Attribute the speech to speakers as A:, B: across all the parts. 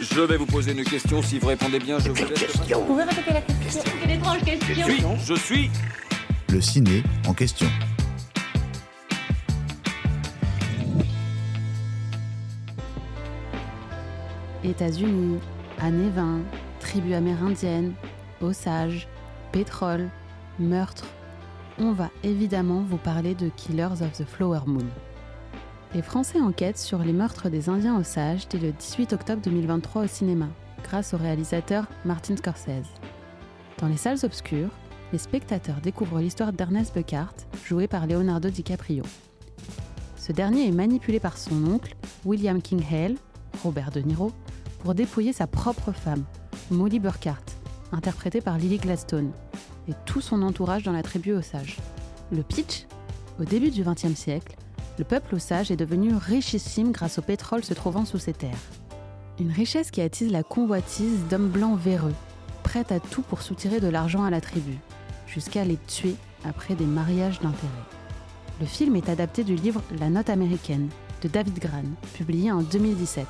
A: Je vais vous poser une question. Si vous répondez bien, je vous laisse.
B: Vous pouvez répéter la question?
C: Quelle étrange question.
A: Je suis.
D: Le ciné en question.
E: États-Unis, années 20, tribus amérindiennes, Osage, pétrole, meurtre. On va évidemment vous parler de Killers of the Flower Moon. Les Français enquêtent sur les meurtres des Indiens Osages dès le 18 octobre 2023 au cinéma, grâce au réalisateur Martin Scorsese. Dans les salles obscures, les spectateurs découvrent l'histoire d'Ernest Buckhart, joué par Leonardo DiCaprio. Ce dernier est manipulé par son oncle, William King Hale, Robert De Niro, pour dépouiller sa propre femme, Molly Burkhart, interprétée par Lily Gladstone, et tout son entourage dans la tribu Osage. Le pitch ? Au début du XXe siècle, le peuple Osage est devenu richissime grâce au pétrole se trouvant sous ses terres. Une richesse qui attise la convoitise d'hommes blancs véreux, prêts à tout pour soutirer de l'argent à la tribu, jusqu'à les tuer après des mariages d'intérêt. Le film est adapté du livre La Note américaine de David Grann, publié en 2017.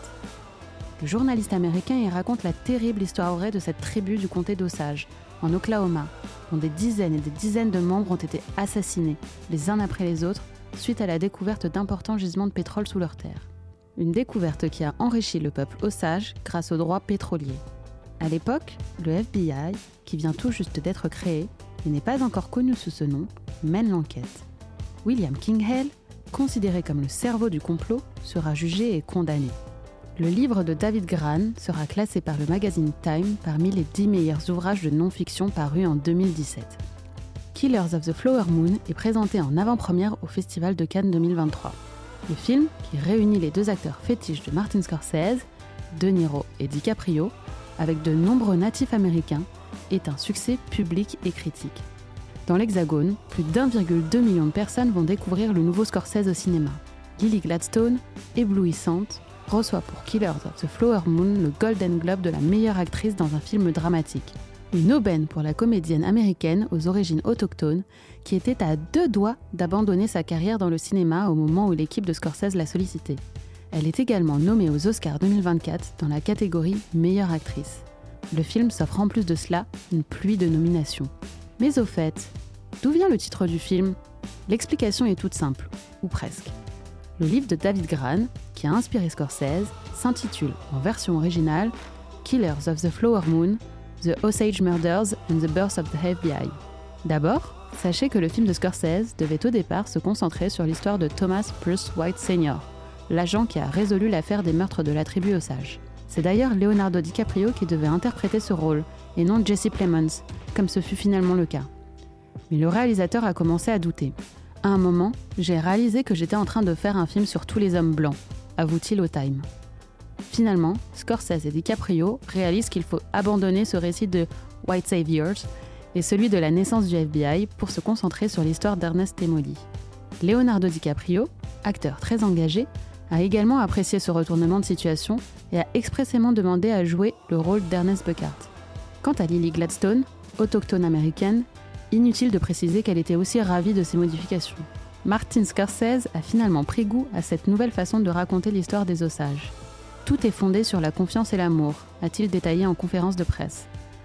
E: Le journaliste américain y raconte la terrible histoire vraie de cette tribu du comté d'Osage, en Oklahoma, dont des dizaines et des dizaines de membres ont été assassinés, les uns après les autres, suite à la découverte d'importants gisements de pétrole sous leurs terres. Une découverte qui a enrichi le peuple Osage grâce aux droits pétroliers. À l'époque, le FBI, qui vient tout juste d'être créé, et n'est pas encore connu sous ce nom, mène l'enquête. William King Hale, considéré comme le cerveau du complot, sera jugé et condamné. Le livre de David Grann sera classé par le magazine Time parmi les 10 meilleurs ouvrages de non-fiction parus en 2017. Killers of the Flower Moon est présenté en avant-première au Festival de Cannes 2023. Le film, qui réunit les deux acteurs fétiches de Martin Scorsese, De Niro et DiCaprio, avec de nombreux natifs américains, est un succès public et critique. Dans l'Hexagone, plus d'1,2 million de personnes vont découvrir le nouveau Scorsese au cinéma. Lily Gladstone, éblouissante, reçoit pour Killers of the Flower Moon le Golden Globe de la meilleure actrice dans un film dramatique. Une aubaine pour la comédienne américaine aux origines autochtones qui était à 2 doigts d'abandonner sa carrière dans le cinéma au moment où l'équipe de Scorsese l'a sollicitée. Elle est également nommée aux Oscars 2024 dans la catégorie meilleure actrice. Le film s'offre en plus de cela une pluie de nominations. Mais au fait, d'où vient le titre du film ? L'explication est toute simple, ou presque. Le livre de David Grann, qui a inspiré Scorsese, s'intitule en version originale Killers of the Flower Moon, The Osage Murders and the Birth of the FBI. D'abord, sachez que le film de Scorsese devait au départ se concentrer sur l'histoire de Thomas Bruce White Sr., l'agent qui a résolu l'affaire des meurtres de la tribu Osage. C'est d'ailleurs Leonardo DiCaprio qui devait interpréter ce rôle, et non Jesse Plemons, comme ce fut finalement le cas. Mais le réalisateur a commencé à douter. À un moment, j'ai réalisé que j'étais en train de faire un film sur tous les hommes blancs, avoue-t-il au Time. Finalement, Scorsese et DiCaprio réalisent qu'il faut abandonner ce récit de White Saviors et celui de la naissance du FBI pour se concentrer sur l'histoire d'Ernest et Molly. Leonardo DiCaprio, acteur très engagé, a également apprécié ce retournement de situation et a expressément demandé à jouer le rôle d'Ernest Buckhart. Quant à Lily Gladstone, autochtone américaine, inutile de préciser qu'elle était aussi ravie de ces modifications. Martin Scorsese a finalement pris goût à cette nouvelle façon de raconter l'histoire des Osages. Tout est fondé sur la confiance et l'amour, a-t-il détaillé en conférence de presse.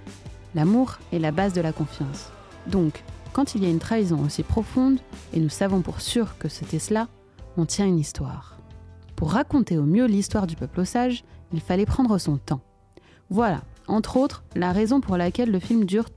E: L'amour est la base de la confiance. Donc, quand il y a une trahison aussi profonde, et nous savons pour sûr que c'était cela, on tient une histoire. Pour raconter au mieux l'histoire du peuple Osage, il fallait prendre son temps. Voilà, entre autres, la raison pour laquelle le film dure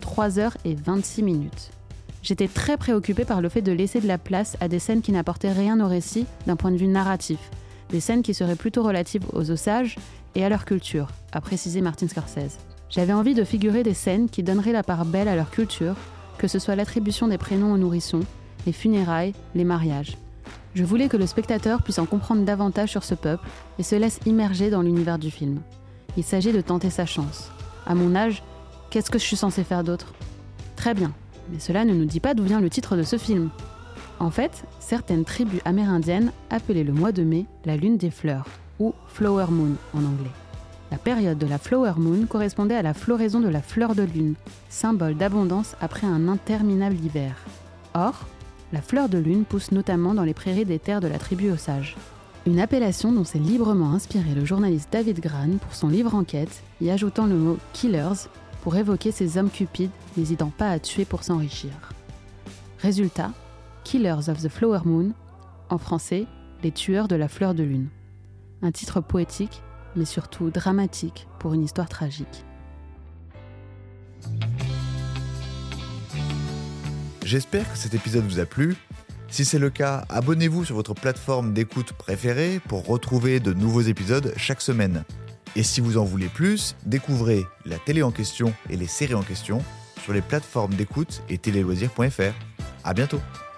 E: 3h26. J'étais très préoccupée par le fait de laisser de la place à des scènes qui n'apportaient rien au récit d'un point de vue narratif, des scènes qui seraient plutôt relatives aux Osages et à leur culture, a précisé Martin Scorsese. J'avais envie de figurer des scènes qui donneraient la part belle à leur culture, que ce soit l'attribution des prénoms aux nourrissons, les funérailles, les mariages. Je voulais que le spectateur puisse en comprendre davantage sur ce peuple et se laisse immerger dans l'univers du film. Il s'agit de tenter sa chance. À mon âge, qu'est-ce que je suis censée faire d'autre ? Très bien, mais cela ne nous dit pas d'où vient le titre de ce film. En fait, certaines tribus amérindiennes appelaient le mois de mai la lune des fleurs, ou Flower Moon en anglais. La période de la Flower Moon correspondait à la floraison de la fleur de lune, symbole d'abondance après un interminable hiver. Or, la fleur de lune pousse notamment dans les prairies des terres de la tribu Osage. Une appellation dont s'est librement inspiré le journaliste David Grann pour son livre enquête, y ajoutant le mot « killers » pour évoquer ces hommes cupides n'hésitant pas à tuer pour s'enrichir. Résultat, Killers of the Flower Moon, en français, les tueurs de la fleur de lune. Un titre poétique, mais surtout dramatique pour une histoire tragique.
D: J'espère que cet épisode vous a plu. Si c'est le cas, abonnez-vous sur votre plateforme d'écoute préférée pour retrouver de nouveaux épisodes chaque semaine. Et si vous en voulez plus, découvrez la télé en question et les séries en question sur les plateformes d'écoute et téléloisirs.fr. À bientôt.